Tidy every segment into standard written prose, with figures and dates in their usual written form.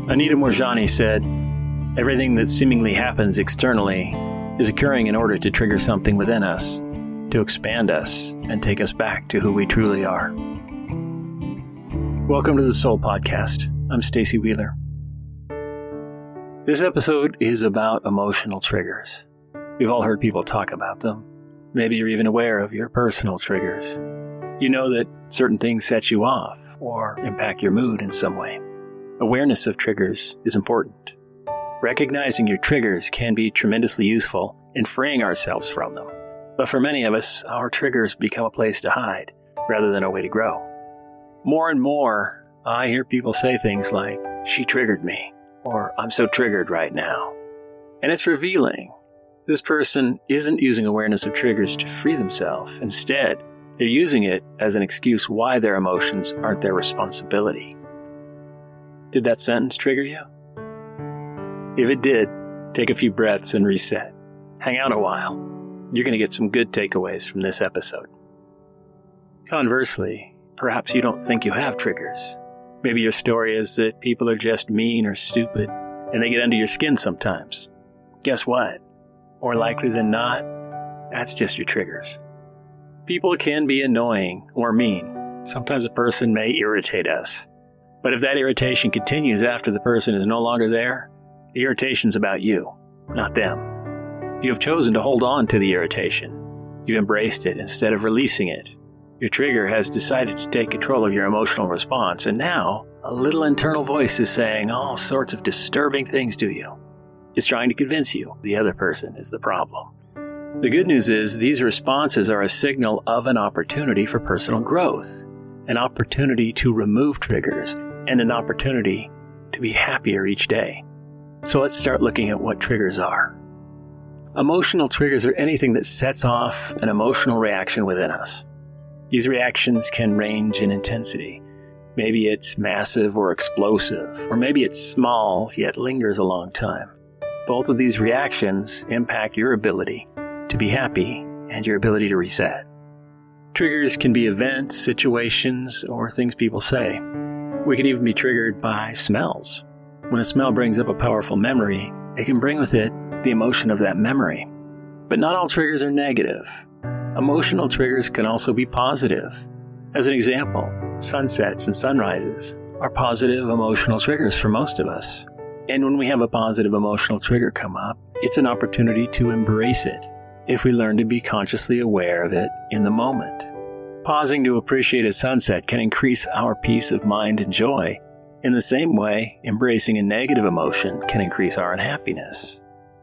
Anita Moorjani said, "Everything that seemingly happens externally is occurring in order to trigger something within us, to expand us and take us back to who we truly are." Welcome to the Soul Podcast. I'm Stacy Wheeler. This episode is about emotional triggers. We've all heard people talk about them. Maybe you're even aware of your personal triggers. You know that certain things set you off or impact your mood in some way. Awareness of triggers is important. Recognizing your triggers can be tremendously useful in freeing ourselves from them. But for many of us, our triggers become a place to hide rather than a way to grow. More and more, I hear people say things like, "She triggered me," or "I'm so triggered right now." And it's revealing. This person isn't using awareness of triggers to free themselves. Instead, they're using it as an excuse why their emotions aren't their responsibility. Did that sentence trigger you? If it did, take a few breaths and reset. Hang out a while. You're going to get some good takeaways from this episode. Conversely, perhaps you don't think you have triggers. Maybe your story is that people are just mean or stupid, and they get under your skin sometimes. Guess what? More likely than not, that's just your triggers. People can be annoying or mean. Sometimes a person may irritate us. But if that irritation continues after the person is no longer there, the irritation's about you, not them. You have chosen to hold on to the irritation. You've embraced it instead of releasing it. Your trigger has decided to take control of your emotional response, and now a little internal voice is saying all sorts of disturbing things to you. It's trying to convince you the other person is the problem. The good news is these responses are a signal of an opportunity for personal growth, an opportunity to remove triggers, and an opportunity to be happier each day. So let's start looking at what triggers are. Emotional triggers are anything that sets off an emotional reaction within us. These reactions can range in intensity. Maybe it's massive or explosive, or maybe it's small yet lingers a long time. Both of these reactions impact your ability to be happy and your ability to reset. Triggers can be events, situations, or things people say. We can even be triggered by smells. When a smell brings up a powerful memory, it can bring with it the emotion of that memory. But not all triggers are negative. Emotional triggers can also be positive. As an example, sunsets and sunrises are positive emotional triggers for most of us. And when we have a positive emotional trigger come up, it's an opportunity to embrace it if we learn to be consciously aware of it in the moment. Pausing to appreciate a sunset can increase our peace of mind and joy. In the same way, embracing a negative emotion can increase our unhappiness.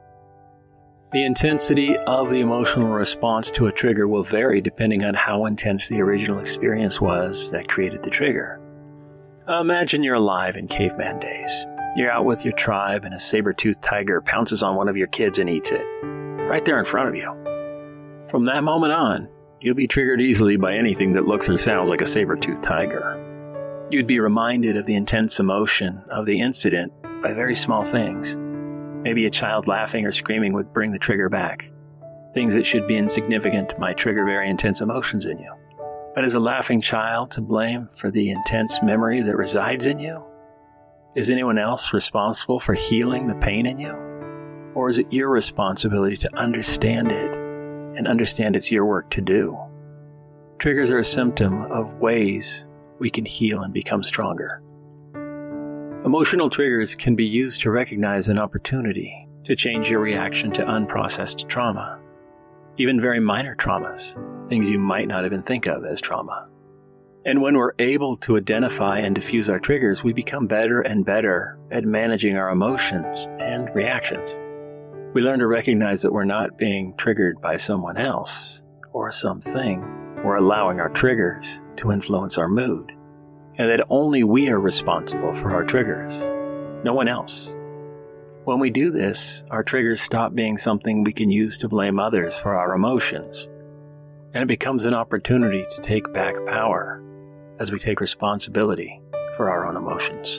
The intensity of the emotional response to a trigger will vary depending on how intense the original experience was that created the trigger. Imagine you're alive in caveman days. You're out with your tribe and a saber-toothed tiger pounces on one of your kids and eats it, right there in front of you. From that moment on, you'll be triggered easily by anything that looks or sounds like a saber-toothed tiger. You'd be reminded of the intense emotion of the incident by very small things. Maybe a child laughing or screaming would bring the trigger back. Things that should be insignificant might trigger very intense emotions in you. But is a laughing child to blame for the intense memory that resides in you? Is anyone else responsible for healing the pain in you? Or is it your responsibility to understand it and understand it's your work to do? Triggers are a symptom of ways we can heal and become stronger. Emotional triggers can be used to recognize an opportunity to change your reaction to unprocessed trauma. Even very minor traumas, things you might not even think of as trauma. And when we're able to identify and diffuse our triggers, we become better and better at managing our emotions and reactions. We learn to recognize that we're not being triggered by someone else or something. We're allowing our triggers to influence our mood, and that only we are responsible for our triggers, no one else. When we do this, our triggers stop being something we can use to blame others for our emotions, and it becomes an opportunity to take back power as we take responsibility for our own emotions.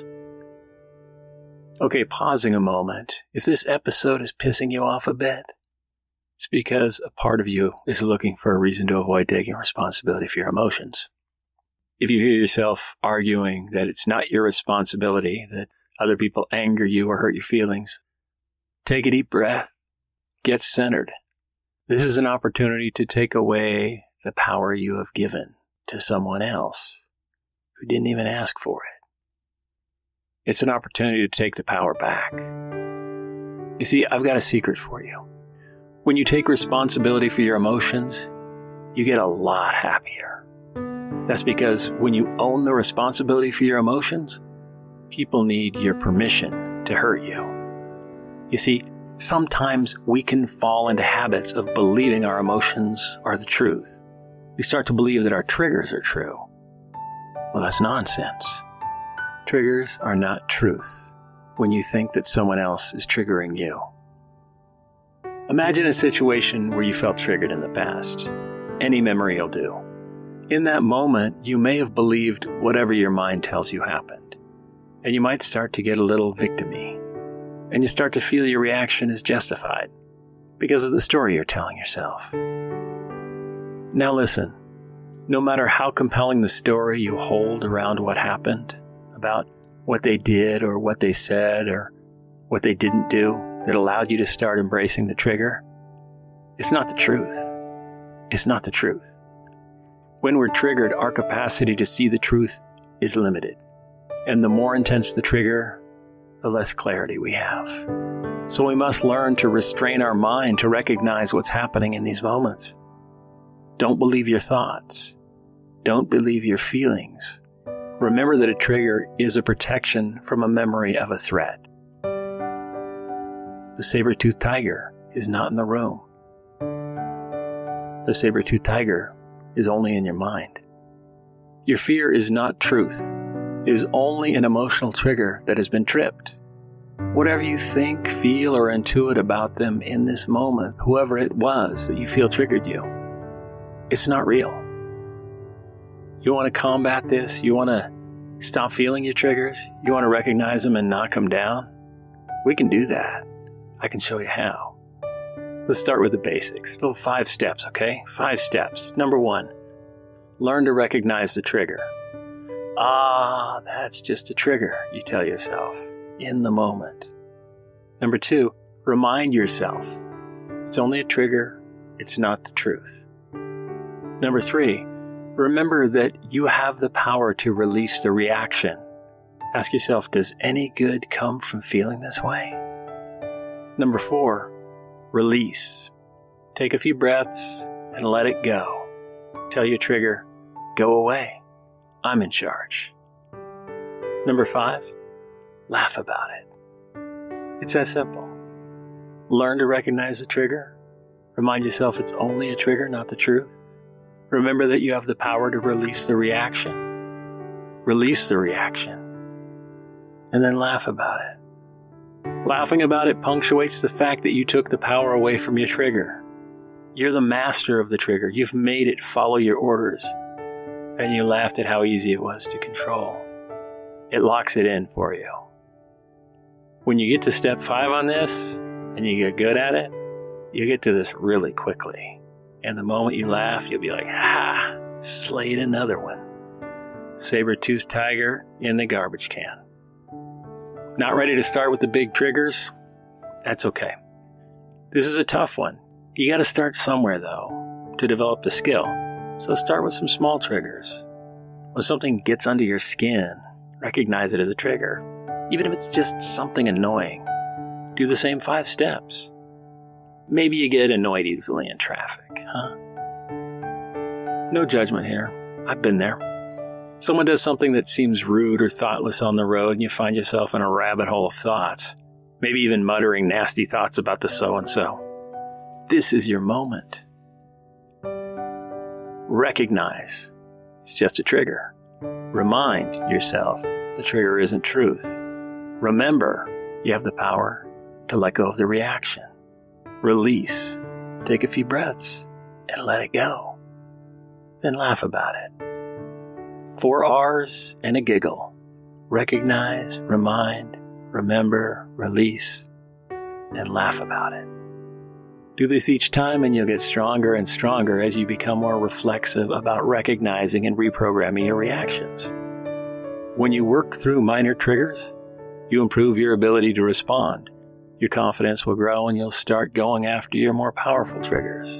Okay, pausing a moment. If this episode is pissing you off a bit, it's because a part of you is looking for a reason to avoid taking responsibility for your emotions. If you hear yourself arguing that it's not your responsibility, that other people anger you or hurt your feelings, take a deep breath. Get centered. This is an opportunity to take away the power you have given to someone else who didn't even ask for it. It's an opportunity to take the power back. You see, I've got a secret for you. When you take responsibility for your emotions, you get a lot happier. That's because when you own the responsibility for your emotions, people need your permission to hurt you. You see, sometimes we can fall into habits of believing our emotions are the truth. We start to believe that our triggers are true. Well, that's nonsense. Triggers are not truth when you think that someone else is triggering you. Imagine a situation where you felt triggered in the past. Any memory will do. In that moment, you may have believed whatever your mind tells you happened. And you might start to get a little victim-y. And you start to feel your reaction is justified because of the story you're telling yourself. Now listen, no matter how compelling the story you hold around what happened, about what they did or what they said or what they didn't do that allowed you to start embracing the trigger, it's not the truth. It's not the truth. When we're triggered, our capacity to see the truth is limited. And the more intense the trigger, the less clarity we have. So we must learn to restrain our mind to recognize what's happening in these moments. Don't believe your thoughts. Don't believe your feelings. Remember that a trigger is a protection from a memory of a threat. The saber-toothed tiger is not in the room. The saber-toothed tiger is only in your mind. Your fear is not truth. It is only an emotional trigger that has been tripped. Whatever you think, feel, or intuit about them in this moment, whoever it was that you feel triggered you, it's not real. You want to combat this? You want to stop feeling your triggers? You want to recognize them and knock them down? We can do that. I can show you how. Let's start with the basics. Still 5 steps, okay? 5 steps. Number 1, learn to recognize the trigger. That's just a trigger, you tell yourself, in the moment. Number 2, remind yourself, it's only a trigger, it's not the truth. Number 3, remember that you have the power to release the reaction. Ask yourself, does any good come from feeling this way? Number 4, release. Take a few breaths and let it go. Tell your trigger, go away. I'm in charge. Number 5, laugh about it. It's that simple. Learn to recognize the trigger. Remind yourself it's only a trigger, not the truth. Remember that you have the power to release the reaction. Release the reaction. And then laugh about it. Laughing about it punctuates the fact that you took the power away from your trigger. You're the master of the trigger. You've made it follow your orders. And you laughed at how easy it was to control. It locks it in for you. When you get to step 5 on this, and you get good at it, you get to this really quickly. And the moment you laugh, you'll be like, ha, slayed another one. Saber-toothed tiger in the garbage can. Not ready to start with the big triggers? That's okay. This is a tough one. You got to start somewhere, though, to develop the skill. So start with some small triggers. When something gets under your skin, recognize it as a trigger. Even if it's just something annoying, do the same 5 steps. Maybe you get annoyed easily in traffic, huh? No judgment here. I've been there. Someone does something that seems rude or thoughtless on the road, and you find yourself in a rabbit hole of thoughts, maybe even muttering nasty thoughts about the so-and-so. This is your moment. Recognize it's just a trigger. Remind yourself the trigger isn't truth. Remember, you have the power to let go of the reaction. Release. Take a few breaths and let it go. Then laugh about it. 4 R's and a giggle. Recognize, remind, remember, release, and laugh about it. Do this each time and you'll get stronger and stronger as you become more reflexive about recognizing and reprogramming your reactions. When you work through minor triggers, You improve your ability to respond. Your confidence will grow and you'll start going after your more powerful triggers.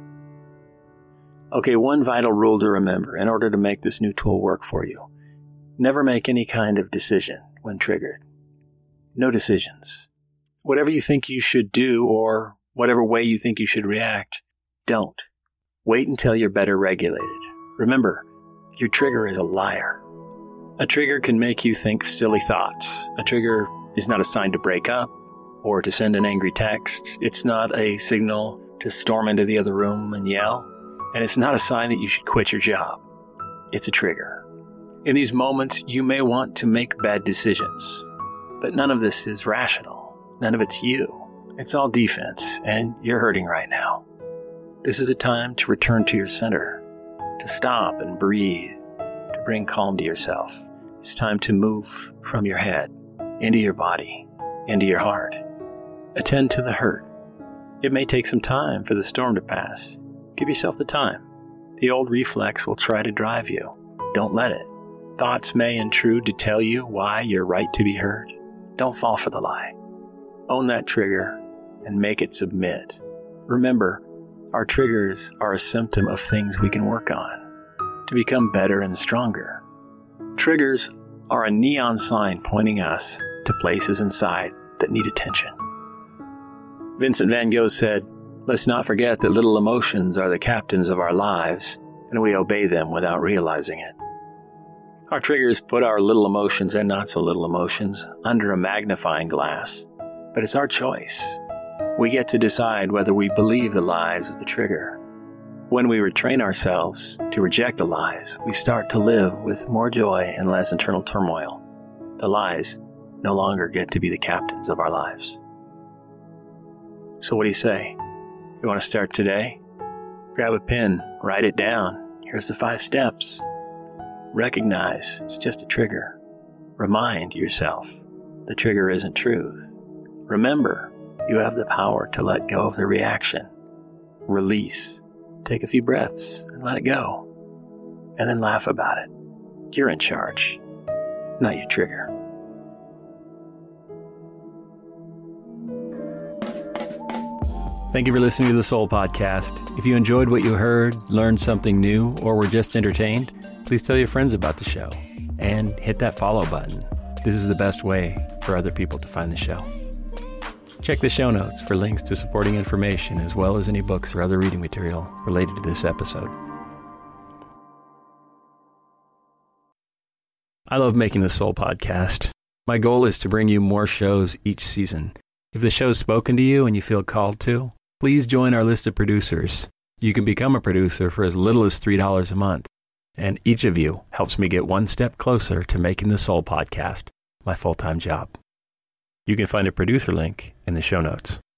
Okay, one vital rule to remember in order to make this new tool work for you. Never make any kind of decision when triggered. No decisions. Whatever you think you should do or whatever way you think you should react, don't. Wait until you're better regulated. Remember, your trigger is a liar. A trigger can make you think silly thoughts. A trigger is not a sign to break up or to send an angry text. It's not a signal to storm into the other room and yell. And it's not a sign that you should quit your job. It's a trigger. In these moments, you may want to make bad decisions, but none of this is rational. None of it's you. It's all defense, and you're hurting right now. This is a time to return to your center, to stop and breathe, to bring calm to yourself. It's time to move from your head, into your body, into your heart. Attend to the hurt. It may take some time for the storm to pass. Give yourself the time. The old reflex will try to drive you. Don't let it. Thoughts may intrude to tell you why you're right to be hurt. Don't fall for the lie. Own that trigger and make it submit. Remember, our triggers are a symptom of things we can work on to become better and stronger. Triggers are a neon sign pointing us to places inside that need attention. Vincent van Gogh said, "Let's not forget that little emotions are the captains of our lives, and we obey them without realizing it." Our triggers put our little emotions and not so little emotions under a magnifying glass, but it's our choice. We get to decide whether we believe the lies of the trigger. When we retrain ourselves to reject the lies, we start to live with more joy and less internal turmoil. The lies no longer get to be the captains of our lives. So what do you say? You want to start today? Grab a pen, write it down. Here's the 5 steps. Recognize it's just a trigger. Remind yourself the trigger isn't truth. Remember, you have the power to let go of the reaction. Release. Take a few breaths and let it go. And then laugh about it. You're in charge, not your trigger. Thank you for listening to the Soul Podcast. If you enjoyed what you heard, learned something new, or were just entertained, please tell your friends about the show and hit that follow button. This is the best way for other people to find the show. Check the show notes for links to supporting information as well as any books or other reading material related to this episode. I love making the Soul Podcast. My goal is to bring you more shows each season. If the show's spoken to you and you feel called to, please join our list of producers. You can become a producer for as little as $3 a month, and each of you helps me get one step closer to making the Soul Podcast my full-time job. You can find a producer link in the show notes.